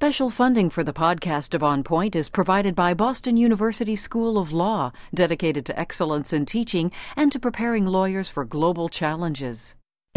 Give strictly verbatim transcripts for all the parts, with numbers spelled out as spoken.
Special funding for the podcast of On Point is provided by Boston University School of Law, dedicated to excellence in teaching and to preparing lawyers for global challenges.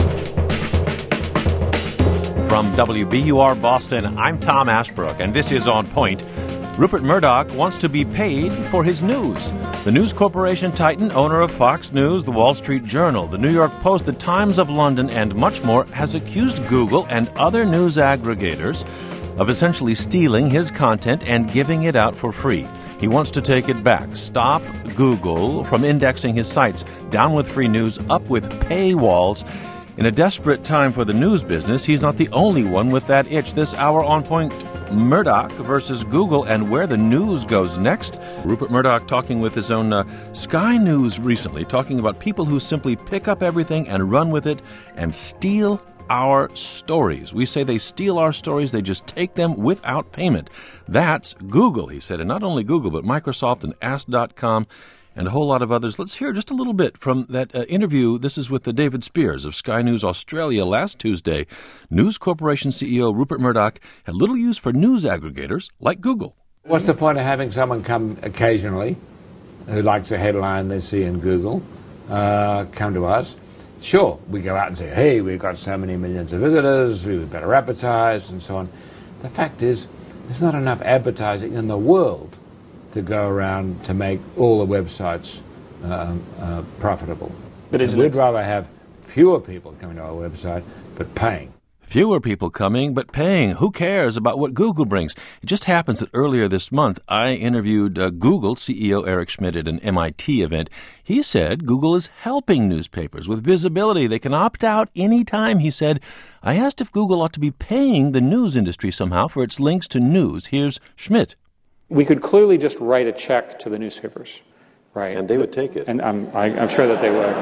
From W B U R Boston, I'm Tom Ashbrook, and this is On Point. Rupert Murdoch wants to be paid for his news. The News Corporation titan, owner of Fox News, The Wall Street Journal, The New York Post, The Times of London, and much more, has accused Google and other news aggregators of essentially stealing his content and giving it out for free. He wants to take it back, stop Google from indexing his sites, down with free news, up with paywalls. In a desperate time for the news business, he's not the only one with that itch. This hour on Point, Murdoch versus Google and where the news goes next. Rupert Murdoch talking with his own uh, Sky News recently, talking about people who simply pick up everything and run with it and steal our stories. We say they steal our stories, they just take them without payment. That's Google, he said, and not only Google, but Microsoft and Ask dot com. And a whole lot of others. Let's hear just a little bit from that uh, interview. This is with the David Spears of Sky News Australia last Tuesday. News Corporation C E O Rupert Murdoch had little use for news aggregators like Google. What's the point of having someone come occasionally who likes a headline they see in Google, uh, come to us? Sure, we go out and say, hey, we've got so many millions of visitors, we better advertise, and so on. The fact is, there's not enough advertising in the world to go around to make all the websites uh, uh, profitable. But isn't we'd it? rather have fewer people coming to our website, but paying. Fewer people coming, but paying. Who cares about what Google brings? It just happens that earlier this month, I interviewed uh, Google C E O Eric Schmidt at an M I T event. He said Google is helping newspapers with visibility. They can opt out anytime, he said. I asked if Google ought to be paying the news industry somehow for its links to news. Here's Schmidt. We could clearly just write a check to the newspapers, right? And they would take it. And I'm, I, I'm sure that they would.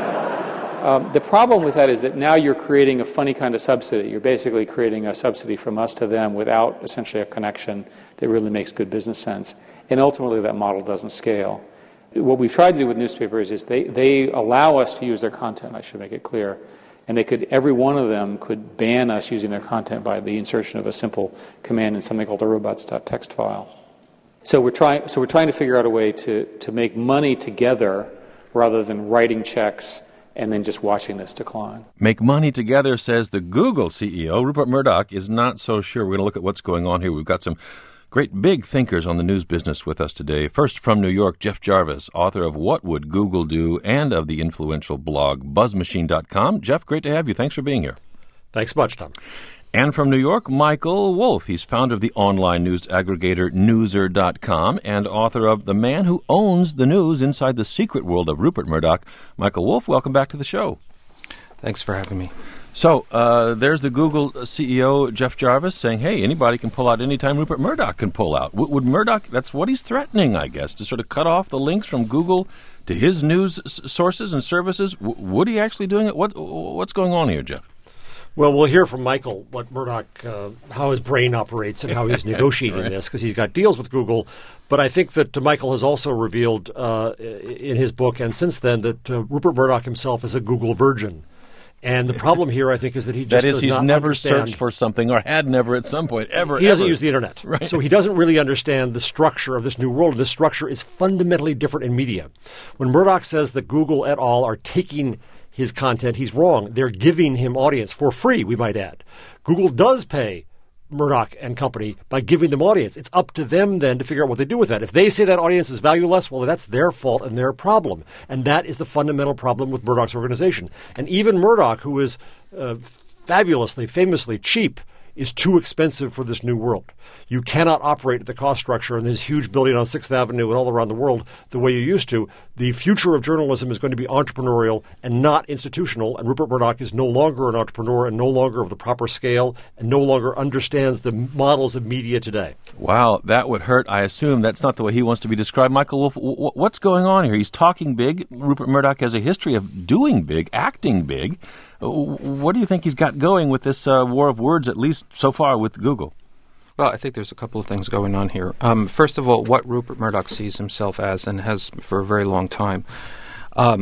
Um, the problem with that is that now you're creating a funny kind of subsidy. You're basically creating a subsidy from us to them without essentially a connection that really makes good business sense. And ultimately that model doesn't scale. What we've tried to do with newspapers is they, they allow us to use their content, I should make it clear. And they could, every one of them could ban us using their content by the insertion of a simple command in something called a robots.txt file. So we're trying. So we're trying to figure out a way to, to make money together rather than writing checks and then just watching this decline. Make money together, says the Google C E O. Rupert Murdoch is not so sure. We're going to look at what's going on here. We've got some great big thinkers on the news business with us today. First from New York, Jeff Jarvis, author of What Would Google Do and of the influential blog buzz machine dot com. Jeff, great to have you. Thanks for being here. Thanks much, Tom. And from New York, Michael Wolff. He's founder of the online news aggregator Newser dot com and author of The Man Who Owns the News Inside the Secret World of Rupert Murdoch. Michael Wolff, welcome back to the show. Thanks for having me. So uh, there's the Google C E O, Jeff Jarvis, saying, hey, anybody can pull out anytime Rupert Murdoch can pull out. W- would Murdoch, that's what he's threatening, I guess, to sort of cut off the links from Google to his news s- sources and services. W- would he actually doing it? What What's going on here, Jeff? Well, we'll hear from Michael what Murdoch, uh, how his brain operates and how he's negotiating right. this, because he's got deals with Google. But I think that uh, Michael has also revealed uh, in his book and since then that uh, Rupert Murdoch himself is a Google virgin. And the problem here, I think, is that he just that is, does he's not never understand. searched for something or had never at some point ever. He doesn't ever. use the internet, right. So he doesn't really understand the structure of this new world. This structure is fundamentally different in media. When Murdoch says that Google et al. Are taking his content, he's wrong. They're giving him audience for free, we might add. Google does pay Murdoch and company by giving them audience. It's up to them then to figure out what they do with that. If they say that audience is valueless, well, that's their fault and their problem. And that is the fundamental problem with Murdoch's organization. And even Murdoch, who is uh, fabulously, famously cheap, is too expensive for this new world. You cannot operate at the cost structure in this huge building on sixth Avenue and all around the world the way you used to. The future of journalism is going to be entrepreneurial and not institutional, and Rupert Murdoch is no longer an entrepreneur and no longer of the proper scale and no longer understands the models of media today. Wow, that would hurt. I assume that's not the way he wants to be described. Michael Wolff, w- what's going on here? He's talking big. Rupert Murdoch has a history of doing big, acting big. What do you think he's got going with this uh, war of words, at least so far with Google? Well, I think there's a couple of things going on here. Um, first of all, what Rupert Murdoch sees himself as and has for a very long time um,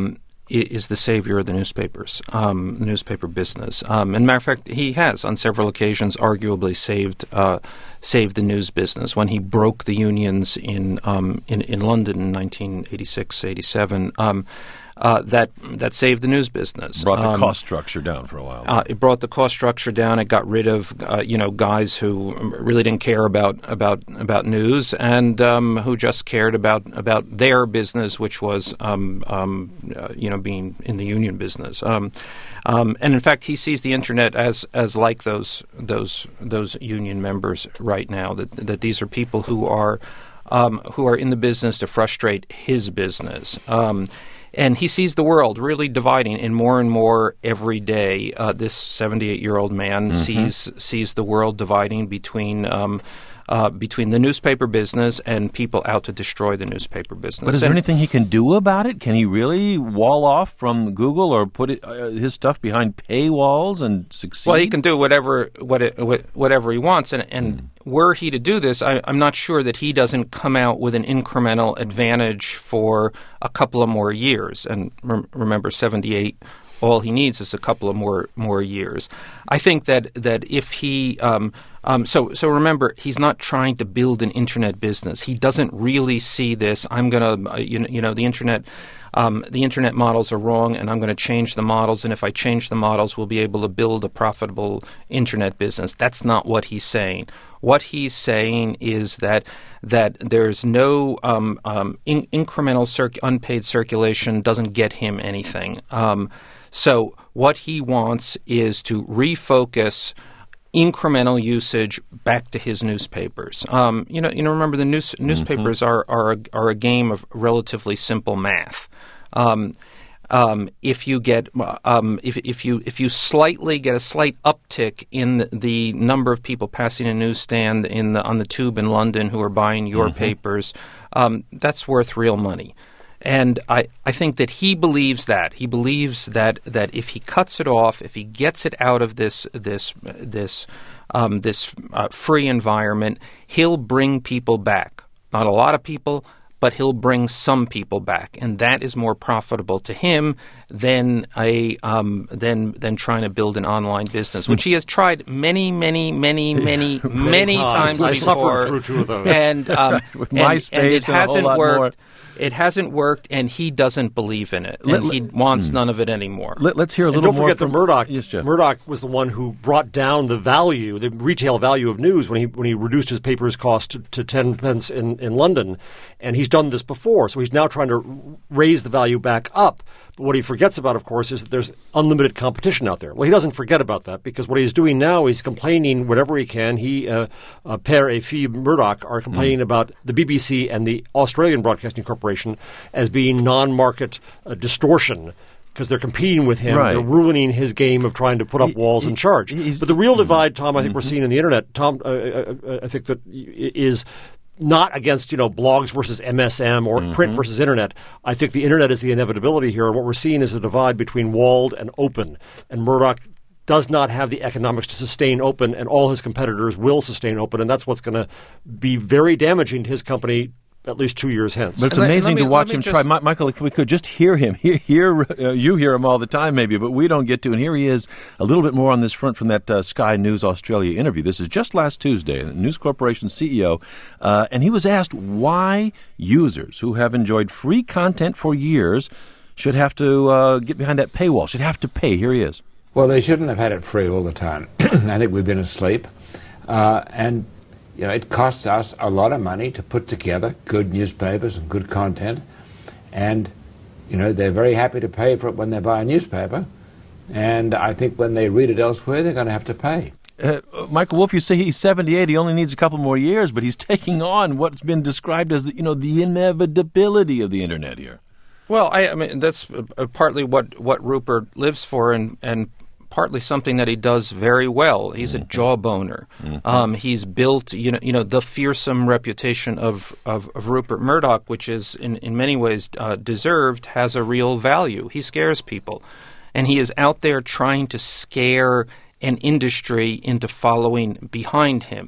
is the savior of the newspapers, um, newspaper business. Um, and matter of fact, he has on several occasions arguably saved uh, saved the news business when he broke the unions in um, in, in London in nineteen eighty-six, eighty-seven. Um, Uh, that that saved the news business. Brought the um, cost structure down for a while. Uh, it brought the cost structure down. It got rid of uh, you know guys who really didn't care about about about news and um, who just cared about about their business, which was um, um, uh, you know being in the union business. Um, um, and in fact, he sees the internet as as like those those those union members right now. That that these are people who are um, who are in the business to frustrate his business. Um, And he sees the world really dividing in more and more every day. Uh, this seventy-eight-year-old man mm-hmm. sees sees the world dividing between um, uh, between the newspaper business and people out to destroy the newspaper business. But is there and, anything he can do about it? Can he really wall off from Google or put it, uh, his stuff behind paywalls and succeed? Well, he can do whatever what it, whatever he wants, and. and mm. Were he to do this, I, I'm not sure that he doesn't come out with an incremental advantage for a couple of more years. And re- remember, seventy-eight, all he needs is a couple of more more years. I think that that if he um, um, so so remember, he's not trying to build an internet business. He doesn't really see this. I'm gonna uh, you know you know the internet. Um, the internet models are wrong, and I'm going to change the models. And if I change the models, we'll be able to build a profitable internet business. That's not what he's saying. What he's saying is that that there's no um, um, in- incremental circ- unpaid circulation doesn't get him anything. Um, so what he wants is to refocus incremental usage back to his newspapers. Um, you know, you know. Remember, the news, newspapers mm-hmm. are are a, are a game of relatively simple math. Um, um, if you get um, if if you if you slightly get a slight uptick in the, the number of people passing a newsstand in the on the tube in London who are buying your mm-hmm. papers, um, that's worth real money. And I, I think that he believes that. He believes that, that if he cuts it off, if he gets it out of this this this um, this uh, free environment, he'll bring people back. Not a lot of people, but he'll bring some people back, and that is more profitable to him than a um, than than trying to build an online business, which he has tried many, many, many, many, yeah, many times, times I before. suffered through two of those, and um, with and, MySpace and it and hasn't a whole lot worked. More. It hasn't worked, and he doesn't believe in it, and let, he wants mm. none of it anymore. Let, let's hear a little and don't more. Don't forget from that Murdoch. Yes, Jeff. Murdoch was the one who brought down the value, the retail value of news when he when he reduced his paper's cost to, to ten pence in, in London, and he's done this before. So he's now trying to raise the value back up. But what he forgets about, of course, is that there's unlimited competition out there. Well, he doesn't forget about that because what he's doing now is complaining whatever he can. He, uh, uh, Per and Phoebe Murdoch, are complaining mm. about the B B C and the Australian Broadcasting Corporation as being non-market uh, distortion because they're competing with him. Right. They're ruining his game of trying to put up he, walls he, and charge. But the real divide, Tom, I think mm-hmm. we're seeing in the internet, Tom, uh, uh, I think that is not against, you know, blogs versus M S M or mm-hmm. print versus internet. I think the internet is the inevitability here. And what we're seeing is a divide between walled and open. And Murdoch does not have the economics to sustain open, and all his competitors will sustain open. And that's what's going to be very damaging to his company at least two years hence. But it's and amazing me, to watch him try. My, Michael, if we could just hear him. Hear, hear uh, you hear him all the time maybe, but we don't get to. And here he is a little bit more on this front from that uh, Sky News Australia interview. This is just last Tuesday, News Corporation C E O, uh, and he was asked why users who have enjoyed free content for years should have to uh, get behind that paywall, should have to pay. Here he is. Well, they shouldn't have had it free all the time. I think we've been asleep. Uh, and You know, it costs us a lot of money to put together good newspapers and good content, and, you know, they're very happy to pay for it when they buy a newspaper, and I think when they read it elsewhere, they're going to have to pay. Uh, Michael Wolff, you say he's seventy-eight, he only needs a couple more years, but he's taking on what's been described as, you know, the inevitability of the internet here. Well, I, I mean, that's uh, partly what, what Rupert lives for, and, and partly something that he does very well. He's mm-hmm. a jawboner. Mm-hmm. Um, he's built, you know, you know, the fearsome reputation of, of, of Rupert Murdoch, which is in, in many ways uh, deserved, has a real value. He scares people. And he is out there trying to scare an industry into following behind him.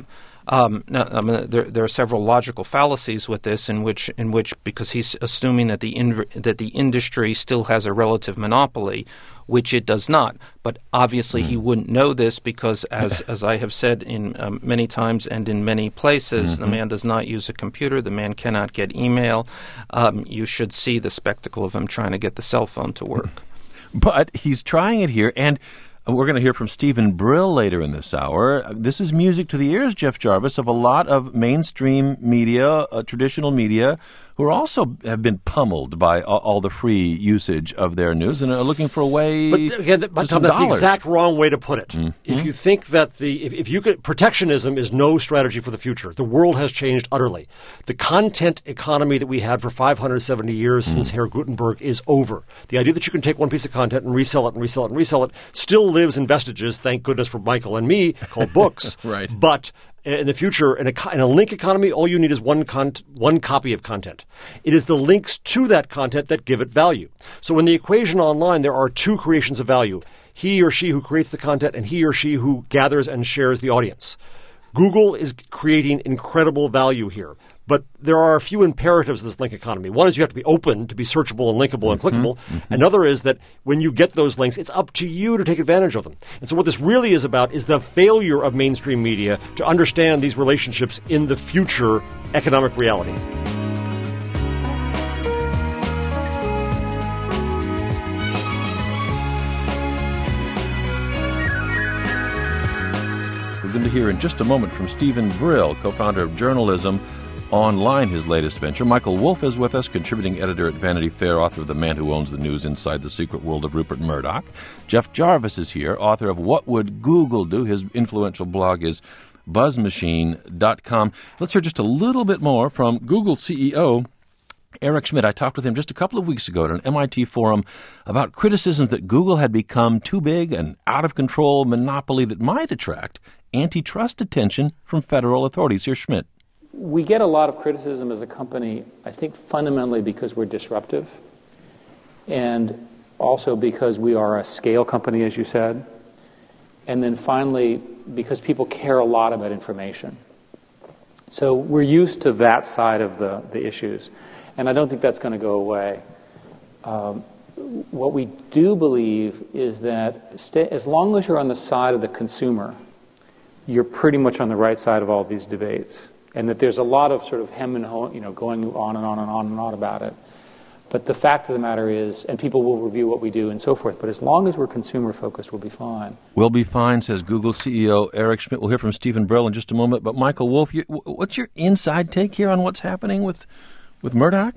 Um, no, I mean, there, there are several logical fallacies with this, in which, in which, because he's assuming that the in, that the industry still has a relative monopoly, which it does not. But obviously, mm. he wouldn't know this because, as as I have said in um, many times and in many places, mm-hmm. the man does not use a computer. The man cannot get email. Um, you should see the spectacle of him trying to get the cell phone to work. But he's trying it here, and we're going to hear from Stephen Brill later in this hour. This is music to the ears, Jeff Jarvis, of a lot of mainstream media, uh, traditional media, who are also have been pummeled by all, all the free usage of their news and are looking for a way but again, to but some Tom, that's dollars. the exact wrong way to put it. Mm-hmm. If you think that the if, if you could, protectionism is no strategy for the future. The world has changed utterly. The content economy that we had for five hundred seventy years mm-hmm. since Herr Gutenberg is over. The idea that you can take one piece of content and resell it and resell it and resell it still lives in vestiges, thank goodness for Michael and me, called books. Right. But in the future, in a, in a link economy, all you need is one con- one copy of content. It is the links to that content that give it value. So in the equation online, there are two creations of value. He or she who creates the content and he or she who gathers and shares the audience. Google is creating incredible value here. But there are a few imperatives of this link economy. One is you have to be open to be searchable and linkable and clickable. Mm-hmm. Another is that when you get those links, it's up to you to take advantage of them. And so what this really is about is the failure of mainstream media to understand these relationships in the future economic reality. We're going to hear in just a moment from Stephen Brill, co-founder of Journalism Online, his latest venture. Michael Wolff is with us, contributing editor at Vanity Fair, author of The Man Who Owns the News, Inside the Secret World of Rupert Murdoch. Jeff Jarvis is here, author of What Would Google Do? His influential blog is buzz machine dot com. Let's hear just a little bit more from Google C E O Eric Schmidt. I talked with him just a couple of weeks ago at an M I T forum about criticisms that Google had become too big and out of control monopoly that might attract antitrust attention from federal authorities. Here's Schmidt. We get a lot of criticism as a company, I think fundamentally because we're disruptive and also because we are a scale company, as you said, and then finally because people care a lot about information. So we're used to that side of the, the issues, and I don't think that's going to go away. Um, what we do believe is that stay, as long as you're on the side of the consumer, you're pretty much on the right side of all these debates. And that there's a lot of sort of hem and ho, you know, going on and on and on and on about it. But the fact of the matter is, and people will review what we do and so forth, but as long as we're consumer-focused, we'll be fine. We'll be fine, says Google C E O Eric Schmidt. We'll hear from Stephen Brill in just a moment. But Michael Wolff, you, what's your inside take here on what's happening with, with Murdoch?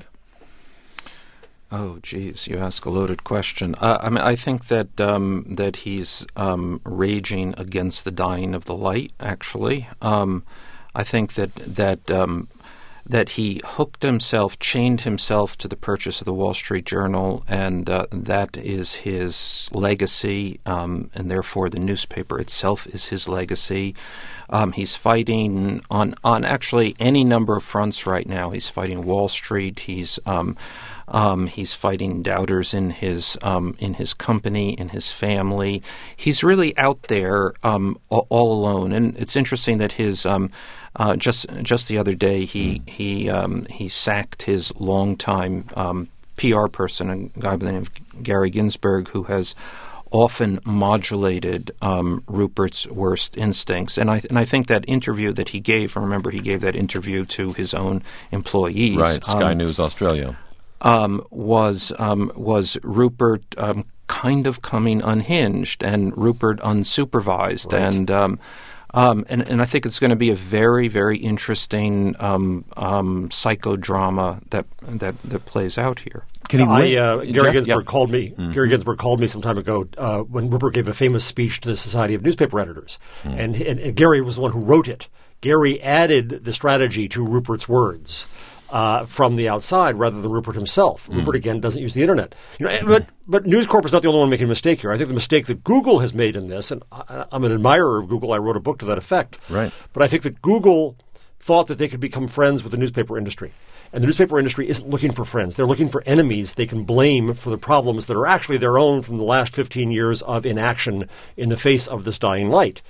Oh, geez, you ask a loaded question. Uh, I mean, I think that um, that he's um, raging against the dying of the light, actually. Um I think that that um, that he hooked himself, chained himself to the purchase of the Wall Street Journal, and uh, that is his legacy, um, and therefore the newspaper itself is his legacy. Um, he's fighting on on actually any number of fronts right now. He's fighting Wall Street. He's um, Um, he's fighting doubters in his um, in his company, in his family. He's really out there um, all, all alone. And it's interesting that his um, uh, just just the other day he mm. he um, he sacked his longtime um, P R person, a guy by the name of Gary Ginsberg, who has often modulated um, Rupert's worst instincts. And I and I think that interview that he gave, I remember he gave that interview to his own employees. Right, Sky um, News Australia. Um, was um, was Rupert um, kind of coming unhinged and Rupert unsupervised. Right. And, um, um, and and I think it's going to be a very, very interesting um, um, psychodrama that, that that plays out here. Can he I, uh, Gary Jeff? Ginsberg yeah. called me. Mm-hmm. Gary Ginsberg called me some time ago uh, when Rupert gave a famous speech to the Society of Newspaper Editors, mm. and, and, and Gary was the one who wrote it. Gary added the strategy to Rupert's words uh, from the outside rather than Rupert himself. Mm. Rupert again doesn't use the internet. You know, but but News Corp is not the only one making a mistake here. I think the mistake that Google has made in this, and I, I'm an admirer of Google. I wrote a book to that effect. Right. But I think that Google thought that they could become friends with the newspaper industry. And the newspaper industry isn't looking for friends. They're looking for enemies they can blame for the problems that are actually their own from the last fifteen years of inaction in the face of this dying light.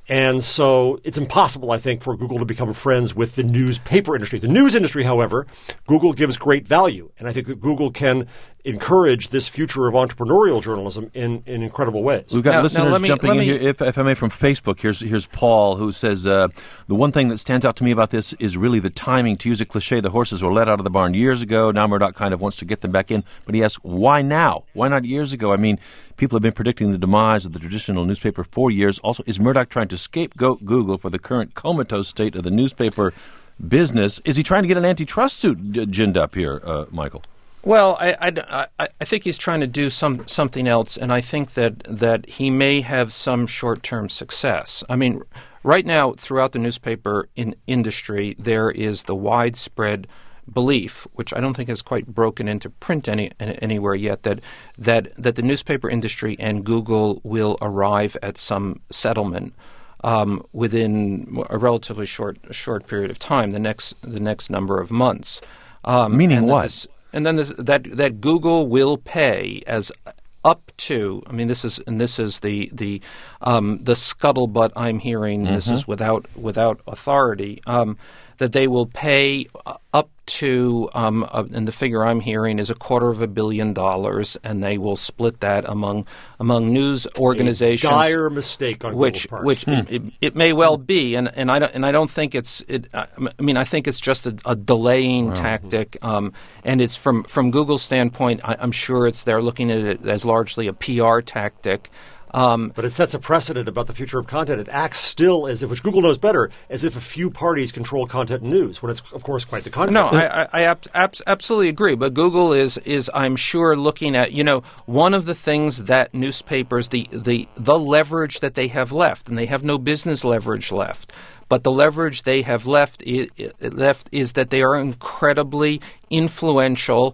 And so it's impossible, I think, for Google to become friends with the newspaper industry. The news industry, however, Google gives great value. And I think that Google can encourage this future of entrepreneurial journalism in, in incredible ways. We've got Now- now listeners let me- jumping let in me- here, if, if I may, from Facebook. Here's here's Paul, who says, uh, the one thing that stands out to me about this is really the timing. To use a cliche, the horses were let out of the barn years ago. Now Murdoch kind of wants to get them back in. But he asks, why now? Why not years ago? I mean, people have been predicting the demise of the traditional newspaper for years. Also, is Murdoch trying to scapegoat Google for the current comatose state of the newspaper business? Is he trying to get an antitrust suit d- ginned up here, uh, Michael? Well, I, I, I, I think he's trying to do some something else, and I think that, that he may have some short-term success. I mean, right now, throughout the newspaper in industry, there is the widespread belief, which I don't think has quite broken into print any, anywhere yet, that, that that the newspaper industry and Google will arrive at some settlement um, within a relatively short short period of time, the next the next number of months. Um, Meaning and that what? this- And then this, that that Google will pay as up to. I mean, this is and this is the the um, the scuttlebutt I'm hearing. Mm-hmm. This is without without authority. Um, that they will pay up to, um, uh, and the figure I'm hearing is a quarter of a billion dollars, and they will split that among among news organizations. A dire mistake on which Google's part. which Hmm. it, it, it may well be, and, and I don't and I don't think it's. It, I mean, I think it's just a, a delaying wow. tactic, um, and it's from from Google's standpoint. I, I'm sure it's they're looking at it as largely a P R tactic. Um, but it sets a precedent about the future of content. It acts still as if, which Google knows better, as if a few parties control content and news, when it's, of course, quite the contrary. No, I, I, I ab- ab- absolutely agree. But Google is, is, I'm sure, looking at, you know, one of the things that newspapers, the, the, the leverage that they have left, and they have no business leverage left, but the leverage they have left is, left is that they are incredibly influential,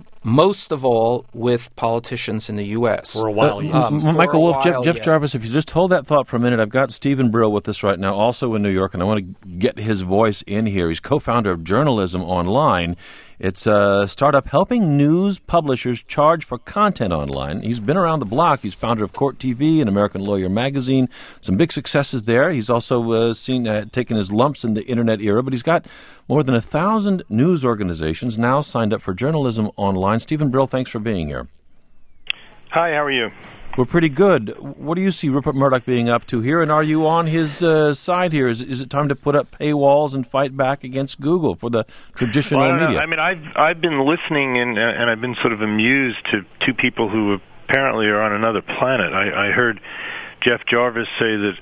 most of all with politicians in the U S For a while, yeah. Um, Michael Wolff, Jeff, Jeff yeah. Jarvis, if you just hold that thought for a minute, I've got Stephen Brill with us right now, also in New York, and I want to get his voice in here. He's co-founder of Journalism Online. It's a startup helping news publishers charge for content online. He's been around the block. He's founder of Court T V and American Lawyer Magazine. Some big successes there. He's also uh, seen uh, taken his lumps in the Internet era, but he's got more than a thousand news organizations now signed up for Journalism Online. Stephen Brill, thanks for being here. Hi, how are you? We're pretty good. What do you see Rupert Murdoch being up to here, and are you on his uh, side here? Is, is it time to put up paywalls and fight back against Google for the traditional well, I media? I mean, I've I've been listening and uh, and I've been sort of amused to two people who apparently are on another planet. I, I heard Jeff Jarvis say that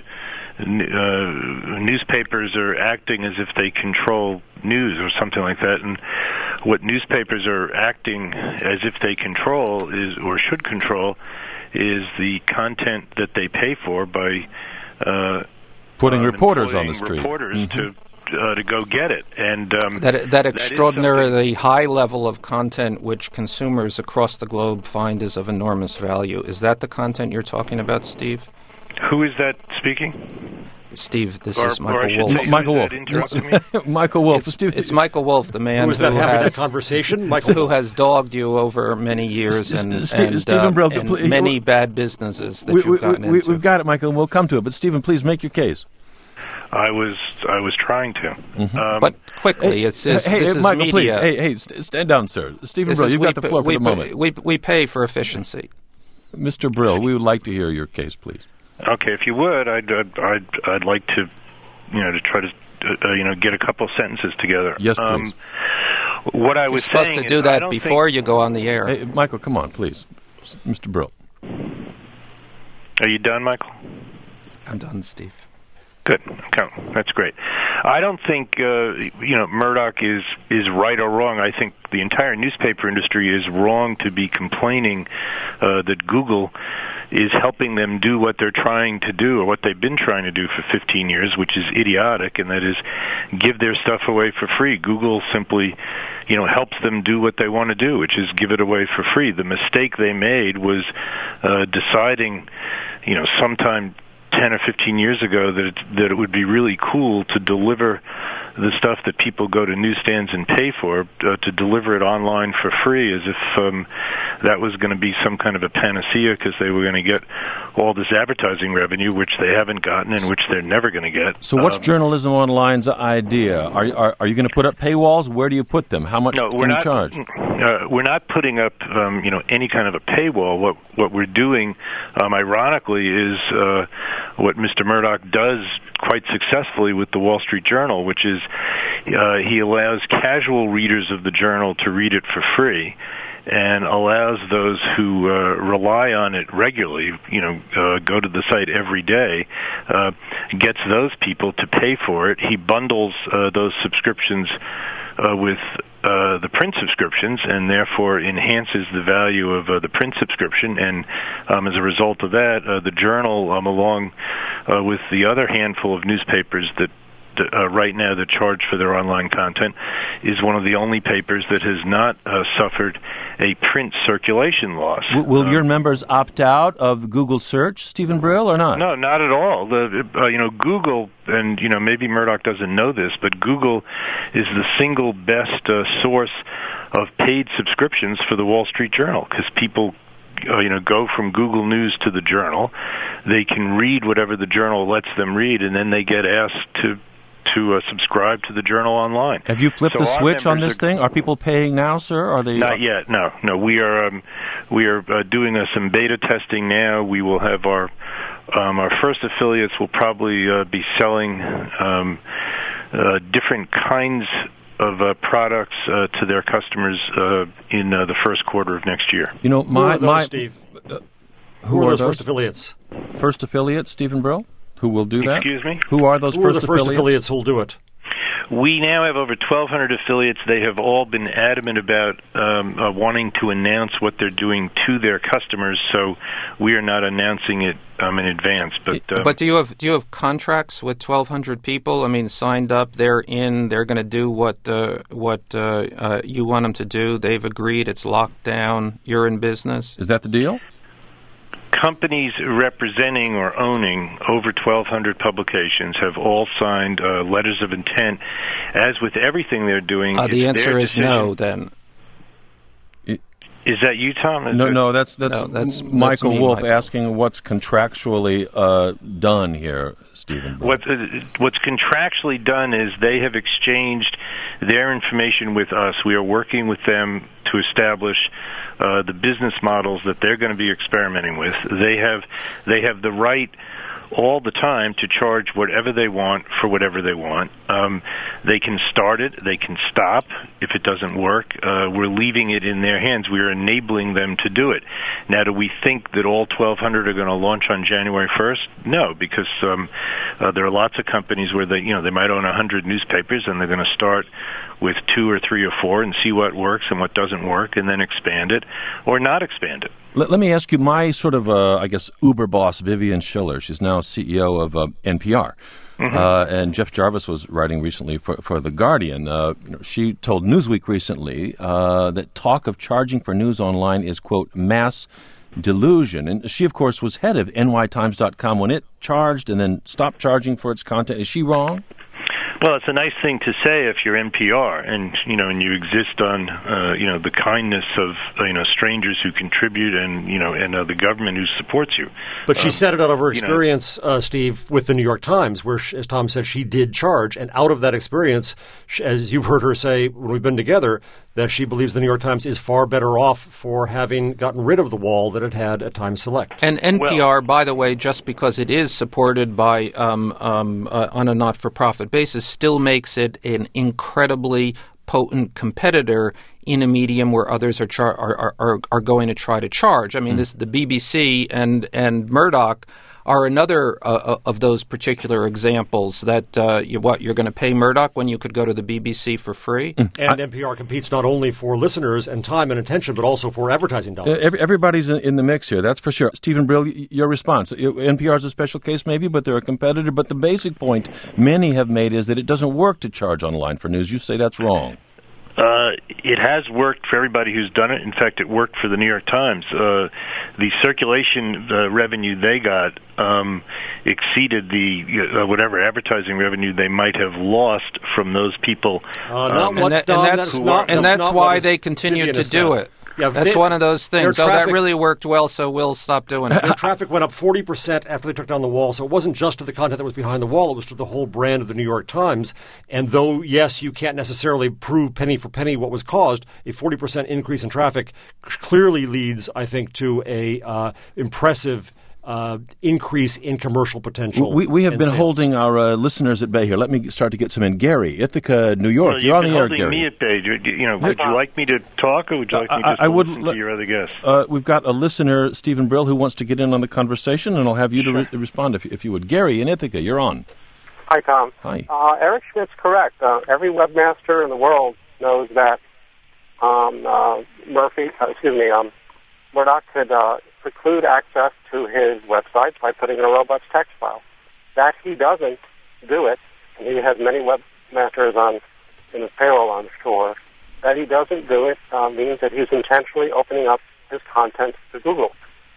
uh, newspapers are acting as if they control news or something like that, and what newspapers are acting as if they control is or should control is the content that they pay for by uh, putting uh, reporters on the street, reporters mm-hmm. to uh, to go get it, and um, that that extraordinarily high level of content which consumers across the globe find is of enormous value. Is that the content you're talking about, Steve? Who is that speaking? Steve, this or, is Michael Wolff. Say, Michael Wolff. Michael Wolff. It's, it's Michael Wolff, the man who, is who that having has that conversation. Michael who Wolff. has dogged you over many years and, St- and, Stephen uh, Brill, and please, many bad businesses that we, you've gotten we, into. We've got it, Michael, and we'll come to it. But Stephen, please make your case. I was I was trying to, mm-hmm. um, but quickly. It's, it's hey, this hey, is Michael, media. please. Hey, hey, st- stand down, sir. Stephen This Brill, is- you've we, got the floor we, for the moment. We we pay for efficiency. Mister Brill, we would like to hear your case, please. Okay, if you would, I'd I'd I'd, I'd like to, you know, to try to, uh, you know, get a couple sentences together. Yes, please. Um, what I You're was supposed saying to do is I that don't before think, you go on the air. Hey, Michael, come on, please. Mister Brill. Are you done, Michael? I'm done, Steve. Good. Okay. That's great. I don't think uh, you know Murdoch is is right or wrong. I think the entire newspaper industry is wrong to be complaining uh, that Google is helping them do what they're trying to do or what they've been trying to do for fifteen years, which is idiotic, and that is give their stuff away for free. Google simply, you know, helps them do what they want to do, which is give it away for free. The mistake they made was uh, deciding, you know, sometime ten or fifteen years ago that it, that it would be really cool to deliver the stuff that people go to newsstands and pay for, uh, to deliver it online for free, as if um, that was going to be some kind of a panacea because they were going to get all this advertising revenue, which they haven't gotten and which they're never going to get. So what's um, Journalism Online's idea? Are, are, are you going to put up paywalls? Where do you put them? How much no, can we're you not, charge? Uh, we're not putting up um, you know, any kind of a paywall. What, what we're doing, um, ironically, is uh, what Mister Murdoch does quite successfully with the Wall Street Journal, which is uh, he allows casual readers of the Journal to read it for free, and allows those who uh, rely on it regularly, you know, uh, go to the site every day, uh, gets those people to pay for it. He bundles uh, those subscriptions uh, with uh, the print subscriptions, and therefore enhances the value of uh, the print subscription. And um, as a result of that, uh, the Journal, um, along uh, with the other handful of newspapers that Uh, right now that charge for their online content, is one of the only papers that has not uh, suffered a print circulation loss. W- will uh, your members opt out of Google search, Stephen Brill, or not? No, not at all. The, uh, you know, Google, and you know, maybe Murdoch doesn't know this, but Google is the single best uh, source of paid subscriptions for the Wall Street Journal, because people Uh, you know, go from Google News to the Journal. They can read whatever the Journal lets them read, and then they get asked to to uh, subscribe to the Journal online. Have you flipped so the switch on this are, thing? Are people paying now, sir? Are they not yet? No, no. We are um, we are uh, doing uh, some beta testing now. We will have our um, our first affiliates will probably uh, be selling um, uh, different kinds of uh, products uh, to their customers uh, in uh, the first quarter of next year. You know, my who are those, my Steve? Uh, who, who are, are those, those first affiliates? First affiliates, Stephen Brill, who will do that? Excuse me? Who are those who first are the first affiliates? affiliates who will do it? We now have over twelve hundred affiliates. They have all been adamant about um, uh, wanting to announce what they're doing to their customers, so we are not announcing it um, in advance. But um, but do you have do you have contracts with twelve hundred people? I mean, signed up, they're in, they're going to do what uh, what uh, uh, you want them to do. They've agreed. It's locked down. You're in business. Is that the deal? Companies representing or owning over twelve hundred publications have all signed uh, letters of intent. As with everything they're doing, Uh, the it's answer their is decision. no, then. Is that you, Tom? Is No, it- no, that's that's, No, that's- Michael that's me, Wolff Michael. asking what's contractually uh, done here, Stephen Brill. What, uh, what's contractually done is they have exchanged their information with us. We are working with them to establish uh, the business models that they're going to be experimenting with. They have they have the right all the time to charge whatever they want for whatever they want. Um, they can start it. They can stop if it doesn't work. Uh, we're leaving it in their hands. We are enabling them to do it. Now, do we think that all twelve hundred are going to launch on January first? No, because um, uh, there are lots of companies where they, you know, they might own one hundred newspapers, and they're going to start with two or three or four and see what works and what doesn't work, and then expand it or not expand it. Let, let me ask you, my sort of, uh, I guess, Uber boss, Vivian Schiller, she's now C E O of uh, N P R. Mm-hmm. Uh, and Jeff Jarvis was writing recently for, for The Guardian. Uh, you know, she told Newsweek recently uh, that talk of charging for news online is, quote, mass delusion. And she, of course, was head of N Y Times dot com when it charged and then stopped charging for its content. Is she wrong? Well, it's a nice thing to say if you're N P R and, you know, and you exist on, uh, you know, the kindness of, uh, you know, strangers who contribute and, you know, and uh, the government who supports you. But she um, said it out of her you know, experience, uh, Steve, with the New York Times, where, she, as Tom said, she did charge. And out of that experience, she, as you've heard her say when we've been together, that she believes the New York Times is far better off for having gotten rid of the wall that it had at Times Select. And N P R, Well, by the way, just because it is supported by um, um, uh, on a not-for-profit basis, still makes it an incredibly potent competitor in a medium where others are char- are, are are going to try to charge. I mean, mm. this the B B C and and Murdoch are another uh, of those particular examples that uh, you, what you're going to pay Murdoch when you could go to the B B C for free. Mm. And I, N P R competes not only for listeners and time and attention, but also for advertising dollars. Every, everybody's in, in the mix here, that's for sure. Stephen Brill, your response. N P R is a special case maybe, but they're a competitor. But the basic point many have made is that it doesn't work to charge online for news. You say that's wrong. Uh, it has worked for everybody who's done it. In fact, it worked for the New York Times. Uh, the circulation uh, revenue they got um, exceeded the uh, whatever advertising revenue they might have lost from those people. Uh, not um, what, and, that, Don, and that's, that's not, and that's that's not why they continue to do it. Yeah, that's they, one of those things. Oh, traffic, that really worked well, so we'll stop doing it. Their traffic went up forty percent after they took down the wall, so it wasn't just to the content that was behind the wall, it was to the whole brand of the New York Times. And though, yes, you can't necessarily prove penny for penny what was caused, a forty percent increase in traffic clearly leads, I think, to a uh, impressive Uh, increase in commercial potential. We, we have been sales. holding our uh, listeners at bay here. Let me start to get some in. Gary, Ithaca, New York. Well, You're on been the air, holding Gary. me at bay. You, you know, would you like me to talk, or would you like me I, just I to would listen le- to your other guests? Uh, we've got a listener, Stephen Brill, who wants to get in on the conversation, and I'll have you Sure. to re- respond if, if you would. Gary in Ithaca, you're on. Hi, Tom. Hi. Uh, Eric Schmidt's correct. Uh, every webmaster in the world knows that um, uh, Murphy, uh, excuse me, um, Murdoch could uh, preclude access to his website by putting in a robust text file. That he doesn't do it, and he has many webmasters on in his payroll, I'm sure. That he doesn't do it uh, means that he's intentionally opening up his content to Google.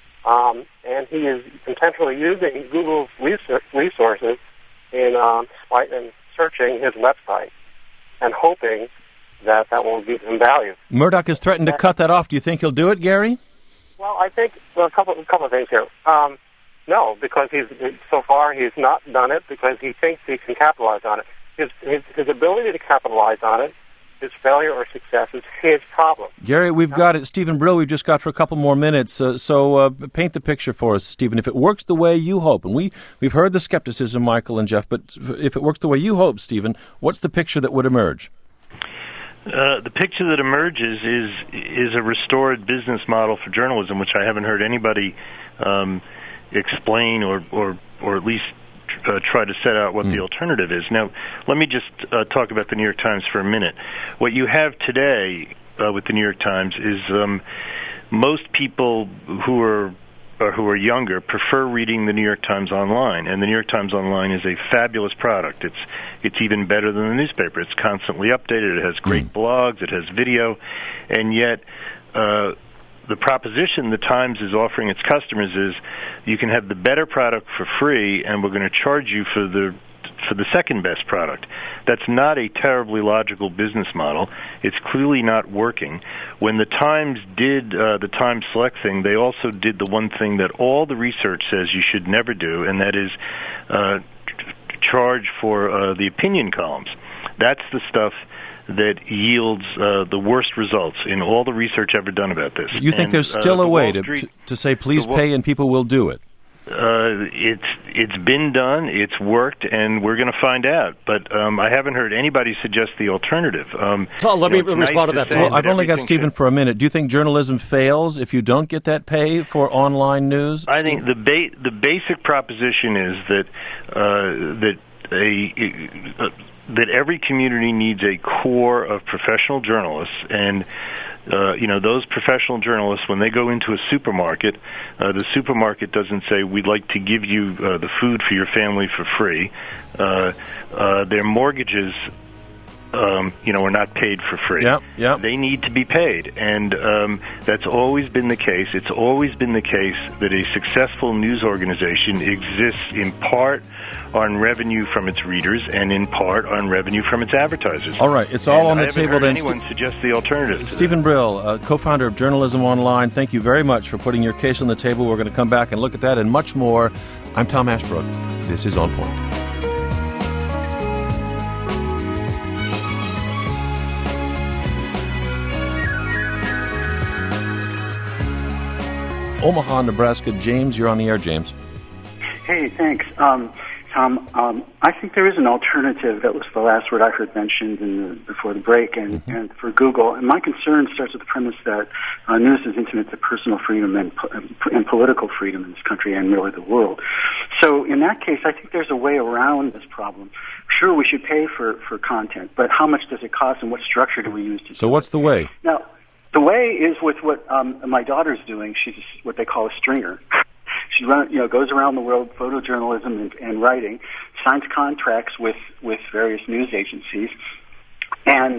Um, and he is intentionally using Google's resources in um, in searching his website and hoping that that will give him value. Murdoch has threatened to cut that off. Do you think he'll do it, Gary? Well, I think well, a couple a couple of things here. Um, no, because he's so far he's not done it because he thinks he can capitalize on it. His his, his ability to capitalize on it, his failure or success, is his problem. Gary, we've got it. Stephen Brill, we've just got for a couple more minutes. Uh, so uh, paint the picture for us, Stephen. If it works the way you hope, and we, we've heard the skepticism, Michael and Jeff, but if it works the way you hope, Stephen, what's the picture that would emerge? Uh, the picture that emerges is is a restored business model for journalism, which I haven't heard anybody um, explain or, or, or at least uh, try to set out what mm. the alternative is. Now, let me just uh, talk about the New York Times for a minute. What you have today uh, with the New York Times is um, most people who are or who are younger prefer reading the New York Times online, and the New York Times online is a fabulous product. It's it's even better than the newspaper. It's constantly updated. It has great mm. blogs. It has video, and yet uh, the proposition the Times is offering its customers is you can have the better product for free, and we're going to charge you for the for the second best product. That's not a terribly logical business model. It's clearly not working. When the Times did uh, the Times Select thing, they also did the one thing that all the research says you should never do, and that is uh, charge for uh, the opinion columns. That's the stuff that yields uh, the worst results in all the research ever done about this. You think and, there's still uh, a the way Wall to, Street, to to say please Wall- pay and people will do it? Uh, it's it's been done, it's worked, and we're going to find out. But um, I haven't heard anybody suggest the alternative. Um, Tom, let you me know, respond nice to that. to say Well, that I've only got everything Stephen should- for a minute. Do you think journalism fails if you don't get that pay for online news? I think the ba- the basic proposition is that uh, that a uh, that every community needs a core of professional journalists, and uh, you know those professional journalists, when they go into a supermarket, uh, the supermarket doesn't say we'd like to give you uh, the food for your family for free. Uh, uh, their mortgages. Um, you know, are not paid for free. Yep, yep. They need to be paid, and um, that's always been the case. It's always been the case that a successful news organization exists in part on revenue from its readers and in part on revenue from its advertisers. All right, it's all And on the I haven't table heard then. anyone Ste- suggest the alternative. to Stephen Brill, uh, co-founder of Journalism Online, thank you very much for putting your case on the table. We're going to come back and look at that and much more. I'm Tom Ashbrook. This is On Point. Omaha, Nebraska. James, you're on the air, James. Hey, thanks. Um, Tom, um, I think there is an alternative. That was the last word I heard mentioned in the, before the break, and, mm-hmm. and for Google. And my concern starts with the premise that uh, news is intimate to personal freedom and, and political freedom in this country and really the world. So in that case, I think there's a way around this problem. Sure, we should pay for, for content, but how much does it cost, and what structure do we use to So do what's it? the way? Now, the way is with what um, my daughter's doing. She's what they call a stringer. She run, you know, goes around the world, photojournalism and, and writing, signs contracts with, with various news agencies, and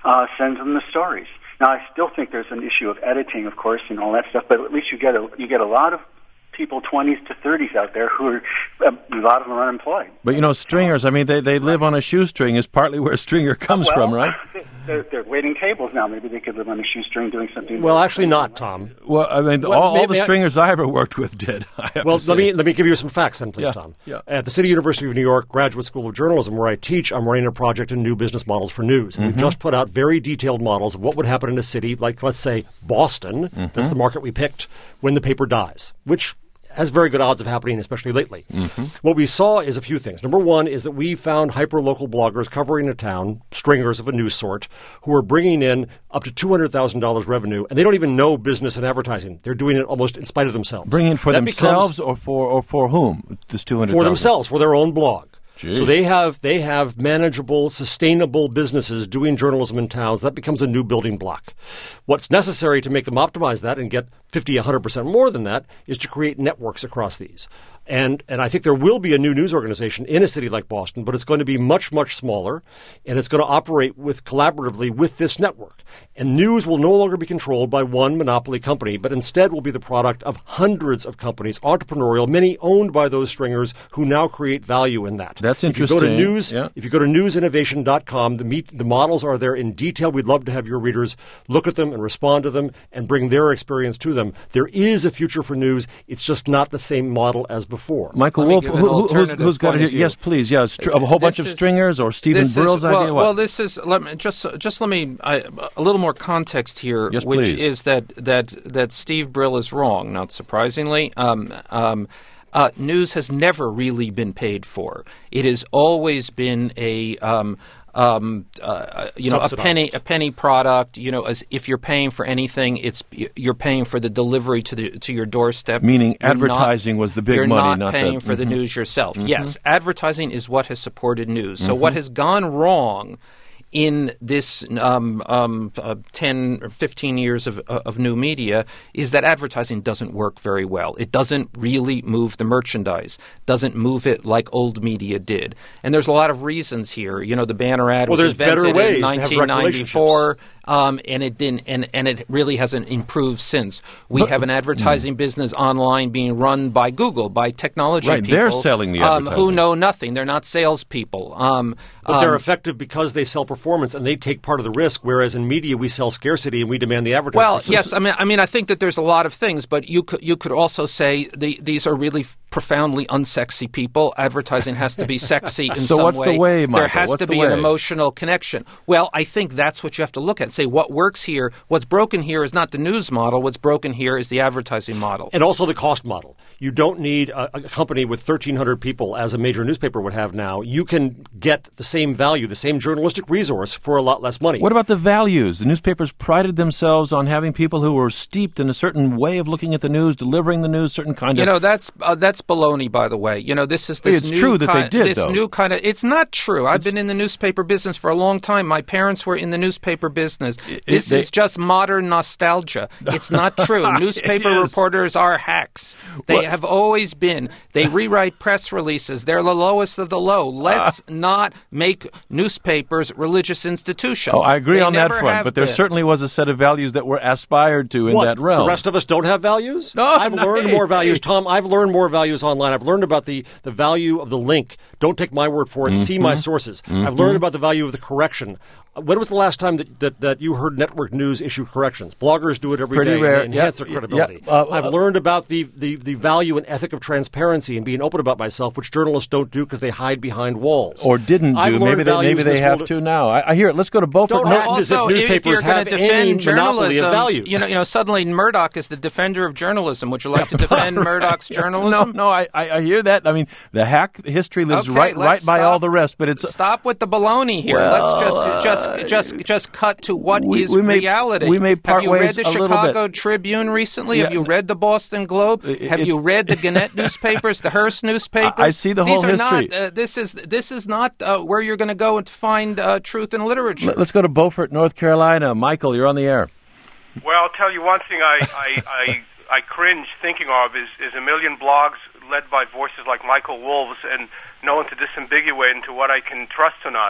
uh, sends them the stories. Now, I still think there's an issue of editing, of course, and all that stuff, but at least you get a you get a lot of people, twenties to thirties out there who are, a lot of them are unemployed. But, you know, stringers, I mean, they, they live on a shoestring is partly where stringer comes well, from, right? They're, they're waiting tables now. Maybe they could live on a shoestring doing something. Well, actually not, Tom. Well, I mean, Well, all, may- all the may I- stringers I ever worked with did, I have Well, to say. let me let me give you some facts then, please, Yeah, Tom. yeah. At the City University of New York Graduate School of Journalism, where I teach, I'm running a project in new business models for news. And Mm-hmm. We've just put out very detailed models of what would happen in a city like, let's say, Boston. Mm-hmm. That's the market we picked when the paper dies, which has very good odds of happening, especially lately. Mm-hmm. What we saw is a few things. Number one is that we found hyper-local bloggers covering a town, stringers of a new sort, who are bringing in up to two hundred thousand dollars revenue, and they don't even know business and advertising. They're doing it almost in spite of themselves. Bring in for That themselves becomes- or for or for whom? This two hundred for themselves, for their own blog. Gee. So they have they have manageable, sustainable businesses doing journalism in towns. That becomes a new building block. What's necessary to make them optimize that and get fifty, one hundred percent more than that is to create networks across these. And and I think there will be a new news organization in a city like Boston, but it's going to be much, much smaller, and it's going to operate with collaboratively with this network. And news will no longer be controlled by one monopoly company, but instead will be the product of hundreds of companies, entrepreneurial, many owned by those stringers who now create value in that. That's If you go to interesting. news, Yeah. if you go to news innovation dot com, the meet, the models are there in detail. We'd love to have your readers look at them and respond to them and bring their experience to them. There is a future for news. It's just not the same model as before. Michael Let me Wolf, give an who, who- who's, alternative who's got point it? of view. Yes, please. Yeah, str- a whole bunch This of is- stringers or Stephen This Brill's is, well, idea. What? Well, this is let me just just let me I, a little more context here, Yes, which please. is that that that Steve Brill is wrong. Not surprisingly. Um, um, uh, news has never really been paid for. It has always been a um, um, uh, you know, a Subsidized. penny a penny product. You know, as if you're paying for anything, it's you're paying for the delivery to the to your doorstep. Meaning You're advertising not- was the big you're money, not not the- paying for the Mhm. news yourself. Yes, advertising is what has supported news. So Mm-hmm. what has gone wrong in this um, um, uh, ten or fifteen years of, of new media is that advertising doesn't work very well. It doesn't really move the merchandise, doesn't move it like old media did. And there's a lot of reasons here. You know, the banner ad Well, was there's better invented ways in to have nineteen direct ninety-four. Um, and it didn't, and, and it really hasn't improved since. We But- have an advertising business online being run by Google, by technology Right, people. they're selling the um, who advertising. know nothing. They're not salespeople. Um, But they're um, effective because they sell performance and they take part of the risk, whereas in media we sell scarcity and we demand the advertising. Well, So- yes. I mean, I mean, I think that there's a lot of things, but you could you could also say the, these are really profoundly unsexy people. Advertising has to be sexy in So some what's the way. way, Michael? There has What's to the be an way? emotional connection. Well, I think that's what you have to look at. Say what works here. What's broken here is not the news model. What's broken here is the advertising model. And also the cost model. You don't need a, a company with thirteen hundred people as a major newspaper would have now. You can get the same value, the same journalistic resource for a lot less money. What about the values? The newspapers prided themselves on having people who were steeped in a certain way of looking at the news, delivering the news, certain kind You of. know, that's uh, that's baloney, by the way. You know, this is this It's new true that they kind, did, this though. new kind of. It's not true. I've been in the newspaper business for a long time. My parents were in the newspaper business. This they- is just modern nostalgia. It's not true. Newspaper It is. reporters are hacks. They What- have always been. They rewrite press releases. They're the lowest of the low. Let's not make newspapers religious institutions. Oh, I agree They on that never front, have but there been. certainly was a set of values that were aspired to in What, that realm. The rest of us don't have values? No, I've no, learned hey, more values, hey. Tom. I've learned more values online. I've learned about the, the value of the link. Don't take my word for it. See Mm-hmm. my sources. I've learned about the value of the correction. Uh, When was the last time that, that, that you heard network news issue corrections? Bloggers do it every Pretty day. rare. And they enhance Yeah, their credibility. yeah, uh, I've uh, learned about the, the, the value and ethic of transparency and being open about myself, which journalists don't do because they hide behind walls. Or didn't I've do. learned Maybe they, values maybe in they this have world- to now. I, I hear it. Let's go to Beaufort. Don't North- act as if Also, if newspapers you're going have to any defend monopoly of journalism, values. you know, you know, suddenly Murdoch is the defender of journalism. Would you like to defend Murdoch's No, journalism? no, I, I I hear that. I mean, the hack history lives Okay, right right let's by stop- all the rest, but it's Stop with the baloney here. Well, let's just just just just cut to what is we- we may- reality. we may part Have you ways read the a little Chicago bit. Tribune recently? Have Yeah. you read the Boston Globe? It- Have you it's- read the Gannett newspapers, the Hearst newspapers? I see the These whole are history. Not, uh, this is this is not uh, where you're going to go and find uh, truth in literature. Let- Let's go to Beaufort, North Carolina. Michael, you're on the air. Well, I'll tell you one thing I, I, I, I cringe thinking of is, is a million blogs led by voices like Michael Wolves and no one to disambiguate into what I can trust or not.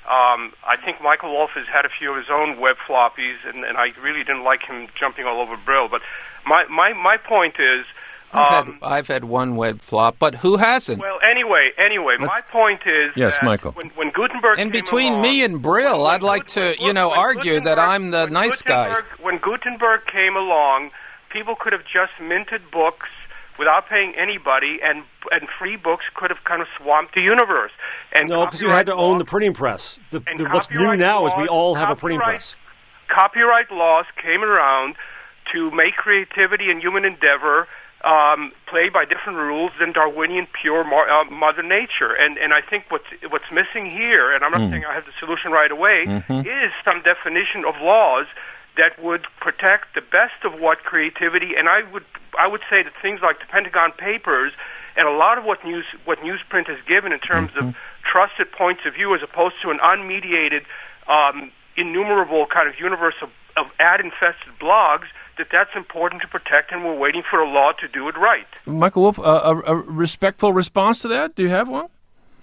Um, I think Michael Wolff has had a few of his own web floppies, and, and I really didn't like him jumping all over Brill. But my, my, my point is... I've, um, had, I've had one web flop, but who hasn't? Well, anyway, anyway, my point is Yes, that Michael. when, when Gutenberg And came between along, me and Brill, when- I'd like when- to, when- you know, when argue that Gutenberg- I'm the when nice guy. Gutenberg- When Gutenberg came along, people could have just minted books without paying anybody, and and free books could have kind of swamped the universe. And No, because you had to copyright own law- the printing press. The, and the, what's new copyright now is we laws- all have a printing copyright- press. Copyright laws came around to make creativity and human endeavor um, play by different rules than Darwinian pure mar- uh, Mother Nature. And and I think what's what's missing here, and I'm not Mm. saying I have the solution right away, Mhm. is some definition of laws that would protect the best of what creativity. And I would I would say that things like the Pentagon Papers and a lot of what news what newsprint has given in terms Mm-hmm. of trusted points of view, as opposed to an unmediated, um, innumerable kind of universe of, of ad-infested blogs, that that's important to protect, and we're waiting for a law to do it right. Michael Wolff, uh, a, a respectful response to that? Do you have one?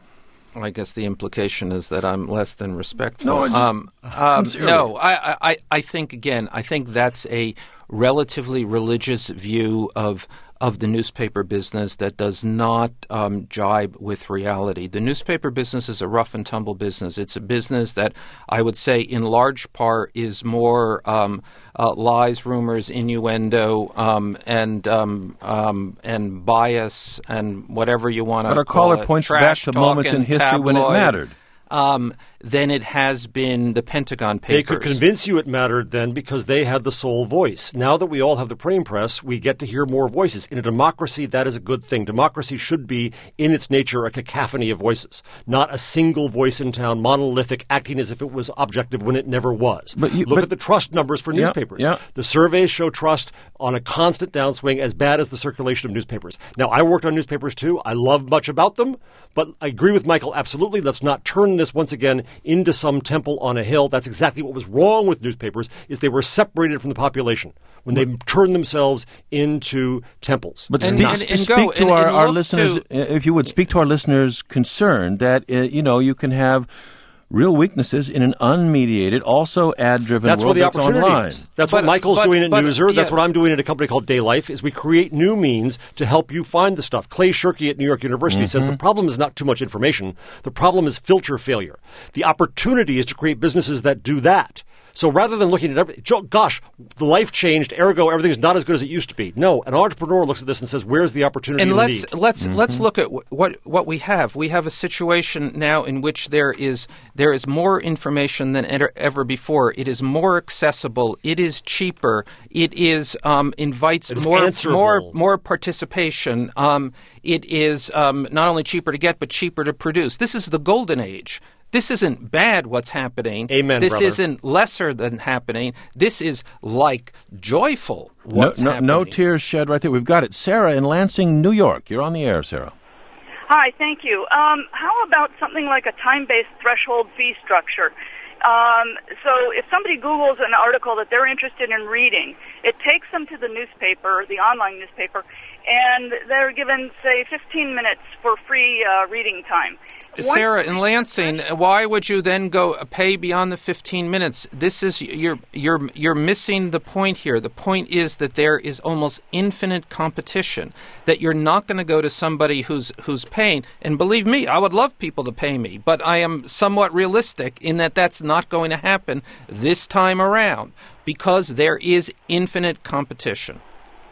I guess the implication is that I'm less than respectful. No, I just- um, um, sincerely. no, I, I, I think, again, I think that's a relatively religious view of of the newspaper business that does not um, jibe with reality. The newspaper business is a rough and tumble business. It's a business that I would say in large part is more um, uh, lies, rumors, innuendo, um, and um, um, and bias and whatever you want to But our call caller it. points Trash back to talk moments in and history when it tabloid, mattered. Um, than it has been the Pentagon Papers. They could convince you it mattered then because they had the sole voice. Now that we all have the printing press, we get to hear more voices. In a democracy, that is a good thing. Democracy should be, in its nature, a cacophony of voices, not a single voice in town, monolithic, acting as if it was objective when it never was. But you- Look but- at the trust numbers for Yeah, newspapers. yeah. The surveys show trust on a constant downswing, as bad as the circulation of newspapers. Now, I worked on newspapers too. I love much about them, but I agree with Michael absolutely. Let's not turn this once again into some temple on a hill. That's exactly what was wrong with newspapers, is they were separated from the population when they turned themselves into temples. But And- speak, and- and speak go- to and- our, and our look listeners, to- uh, if you would, speak to our listeners' concern that, uh, you know, you can have real weaknesses in an unmediated, also ad-driven That's where world the that's opportunity online. is. That's But- what Michael's but- doing at but, Newser. That's yeah. what I'm doing at a company called Daylife, is we create new means to help you find the stuff. Clay Shirky at New York University says Mm-hmm. the problem is not too much information. The problem is filter failure. The opportunity is to create businesses that do that. So rather than looking at everything, gosh, the life changed, ergo everything's not as good as it used to be. No, an entrepreneur looks at this and says, where's the opportunity And and let's the need? let's let's look at wh- what what we have. We have a situation now in which there is there is more information than ever, ever before. It is more accessible. It is cheaper. It is um, invites It is more answerable. more more participation. Um, it is um, not only cheaper to get, but cheaper to produce. This is the golden age. This isn't bad what's happening. Amen, This brother. isn't lesser than happening. This is like joyful No, what's no, happening. no tears shed right there. We've got it. Sarah in Lansing, New York. You're on the air, Sarah. Hi, thank you. Um, how about something like a time-based threshold fee structure? Um, so if somebody Googles an article that they're interested in reading, it takes them to the newspaper, the online newspaper, and they're given, say, fifteen minutes for free uh, reading time. Sarah, in Lansing, why would you then go pay beyond the fifteen minutes? This is you're you're you're missing the point here. The point is that there is almost infinite competition. That you're not going to go to somebody who's who's paying. And believe me, I would love people to pay me, but I am somewhat realistic in that that's not going to happen this time around because there is infinite competition.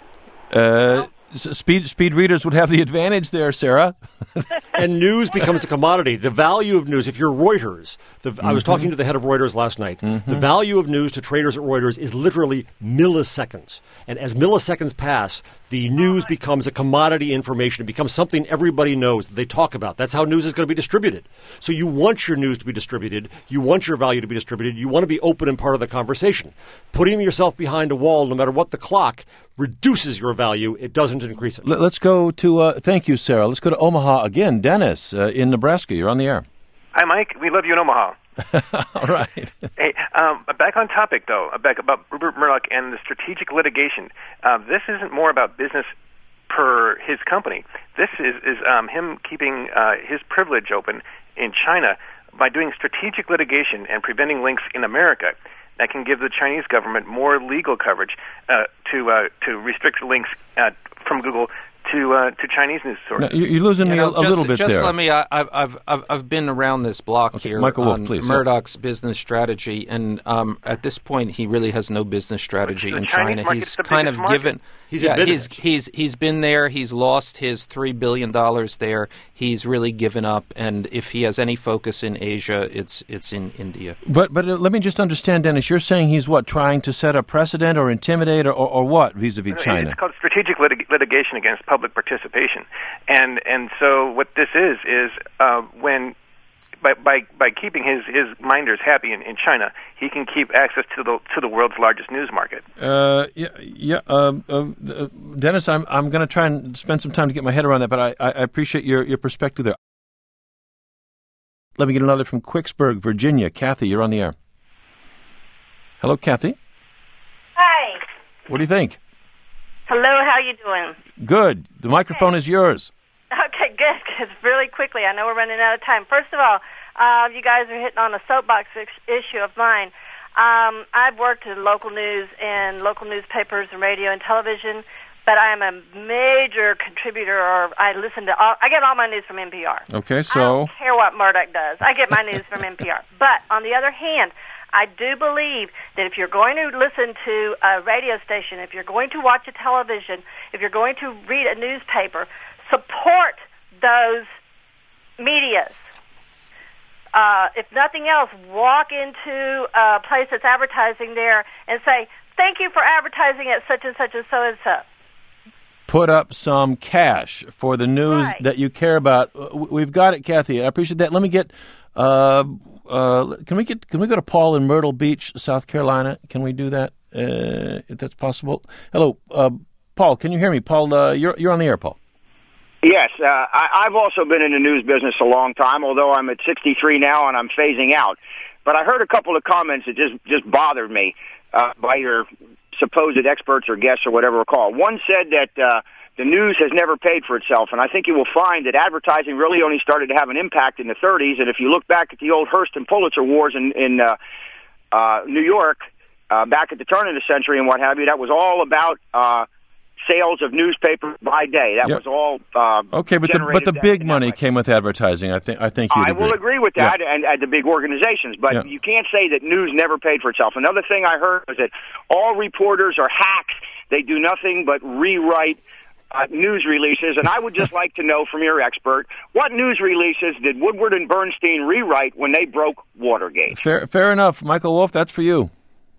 Uh, s- speed speed readers would have the advantage there, Sarah. And news becomes a commodity. The value of news, if you're Reuters, the, I was talking to the head of Reuters last night, the value of news to traders at Reuters is literally milliseconds. And as milliseconds pass, the news becomes a commodity information. It becomes something everybody knows that they talk about. That's how news is going to be distributed. So you want your news to be distributed. You want your value to be distributed. You want to be open and part of the conversation. Putting yourself behind a wall, no matter what the clock, reduces your value. It doesn't increase it. Let, let's go to, uh, thank you, Sarah. Let's go to Omaha again. Dennis uh, in Nebraska. You're on the air. Hi, Mike. We love you in Omaha. All right. Hey, um, back on topic, though, back about Rupert Murdoch and the strategic litigation. Uh, this isn't more about business per his company. This is, is um, him keeping uh, his privilege open in China by doing strategic litigation and preventing links in America, that can give the Chinese government more legal coverage uh, to uh, to restrict links uh, from Google to uh, to Chinese news sources. Now, you're losing you me know, a, a just, little bit just there. Just let me. I, I've I've I've been around this block okay, here Michael Wolff, on please, Murdoch's yeah. business strategy, and um, at this point, he really has no business strategy in Chinese China. He's the kind of market. given. He's yeah, admitted he's, it. he's he's been there. He's lost his three billion dollars there. He's really given up, and if he has any focus in Asia, it's it's in India. But but uh, let me just understand, Dennis. You're saying he's what, trying to set a precedent or intimidate or, or, or what vis-a-vis China? It's called strategic litig- litigation against public participation, and and so what this is is uh, when. By, by by keeping his, his minders happy in, in China, he can keep access to the to the world's largest news market. Uh, yeah, yeah. Um, uh, Dennis, I'm I'm going to try and spend some time to get my head around that, but I, I appreciate your, your perspective there. Let me get another from Quicksburg, Virginia. Kathy, you're on the air. Hello, Kathy. Hi. What do you think? Hello. How you doing? Good. The microphone is yours. Okay, good, because really quickly, I know we're running out of time. First of all, uh, you guys are hitting on a soapbox ex- issue of mine. Um, I've worked in local news and local newspapers and radio and television, but I'm a major contributor, or I listen to all, I get all my news from N P R. Okay, so... I don't care what Murdoch does. I get my news from N P R. But, on the other hand, I do believe that if you're going to listen to a radio station, if you're going to watch a television, if you're going to read a newspaper, support those medias. Uh, if nothing else, walk into a place that's advertising there and say, thank you for advertising at such and such and so and so. Put up some cash for the news right. that you care about. We've got it, Kathy. I appreciate that. Let me get... Uh, uh, can we get? Can we go to Paul in Myrtle Beach, South Carolina? Can we do that? Uh, if that's possible. Hello, uh, Paul. Can you hear me? Paul, uh, you're you're on the air, Paul. Yes, uh, I, I've also been in the news business a long time, although I'm at sixty-three now and I'm phasing out. But I heard a couple of comments that just, just bothered me uh, by your supposed experts or guests or whatever we're called. One said that uh, the news has never paid for itself, and I think you will find that advertising really only started to have an impact in the thirties, and if you look back at the old Hearst and Pulitzer wars in, in uh, uh, New York, uh, back at the turn of the century and what have you, that was all about... Uh, sales of newspapers by day. That yep. was all uh, okay, but the but the big money came with advertising. I think I think you'd I agree. will agree with that, yeah. and, and the big organizations. But yeah. you can't say that news never paid for itself. Another thing I heard was that all reporters are hacks. They do nothing but rewrite uh, news releases. And I would just like to know from your expert, what news releases did Woodward and Bernstein rewrite when they broke Watergate? Fair, fair enough, Michael Wolff. That's for you.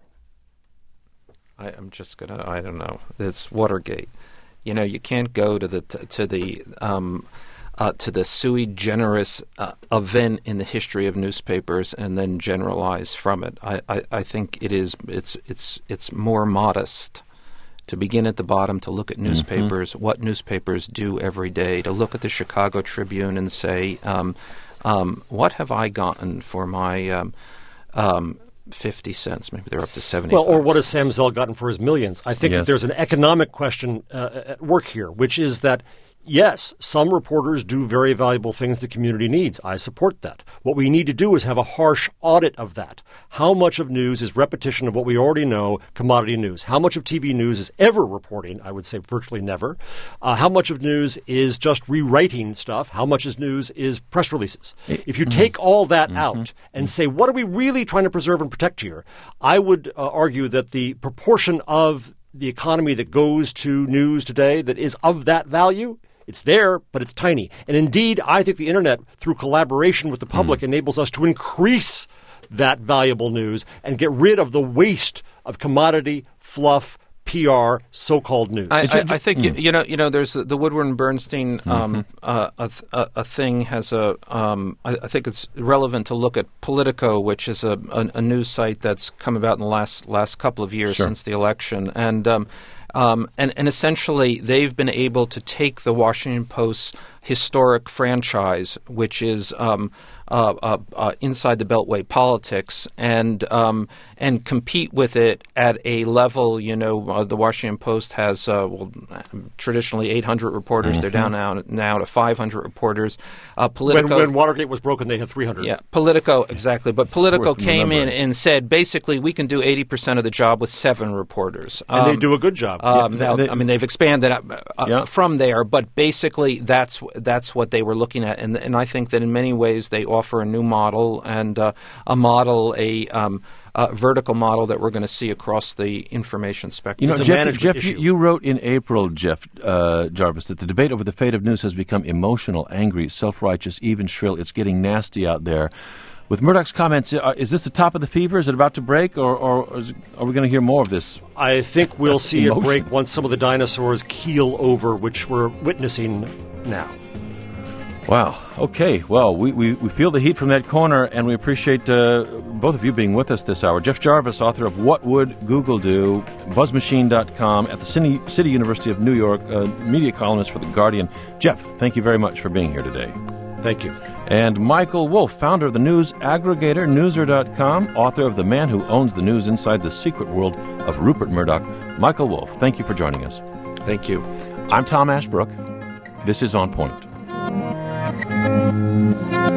I, I'm just gonna. I don't know. It's Watergate. You know, you can't go to the to the um, uh, to the sui generis uh, event in the history of newspapers and then generalize from it. I, I, I think it is. It's it's it's more modest to begin at the bottom, to look at newspapers, mm-hmm. what newspapers do every day, to look at the Chicago Tribune and say, um, um, what have I gotten for my um, um, fifty cents? Maybe they're up to seventy. Well, or what has Sam Zell gotten for his millions? I think yes. that there's an economic question uh, at work here, which is that, yes, some reporters do very valuable things the community needs. I support that. What we need to do is have a harsh audit of that. How much of news is repetition of what we already know, commodity news? How much of T V news is ever reporting? I would say virtually never. Uh, how much of news is just rewriting stuff? How much of news is press releases? If you take all that mm-hmm. out and say, what are we really trying to preserve and protect here? I would uh, argue that the proportion of the economy that goes to news today that is of that value, it's there, but it's tiny. And indeed, I think the Internet, through collaboration with the public, mm. enables us to increase that valuable news and get rid of the waste of commodity, fluff, P R, so-called news. I, I, I think mm. you, you know. You know, there's the Woodward and Bernstein um, mm-hmm. uh, a, a, a thing has a. Um, I, I think it's relevant to look at Politico, which is a, a, a news site that's come about in the last last couple of years sure. since the election, and. Um, Um, and, and essentially, they've been able to take the Washington Post's historic franchise, which is um, uh, uh, uh, inside the Beltway politics and um, and compete with it at a level. You know, uh, the Washington Post has uh, well, traditionally eight hundred reporters. Mm-hmm. They're down now now to five hundred reporters. Uh, Politico, when, when Watergate was broken, they had three hundred. Yeah, Politico exactly. But Politico came in remembering. and said basically we can do eighty percent of the job with seven reporters, and um, they do a good job. Um, yeah, now, they, I mean, they've expanded uh, yeah. from there, but basically that's that's what they were looking at, and and I think that in many ways they offer a new model and uh, a model, a um, uh, vertical model that we're going to see across the information spectrum. You know, it's Jeff, Jeff you, you wrote in April, Jeff uh, Jarvis, that the debate over the fate of news has become emotional, angry, self-righteous, even shrill. It's getting nasty out there. With Murdoch's comments, uh, is this the top of the fever? Is it about to break, or, or is, are we going to hear more of this? I think we'll see emotion? it break once some of the dinosaurs keel over, which we're witnessing now. Wow. Okay. Well, we, we, we feel the heat from that corner, and we appreciate uh, both of you being with us this hour. Jeff Jarvis, author of What Would Google Do, buzz machine dot com, at the City, City University of New York, uh, media columnist for The Guardian. Jeff, thank you very much for being here today. Thank you. And Michael Wolff, founder of the news aggregator Newser dot com, author of The Man Who Owns the News Inside the Secret World of Rupert Murdoch. Michael Wolff, thank you for joining us. Thank you. I'm Tom Ashbrook. This is On Point.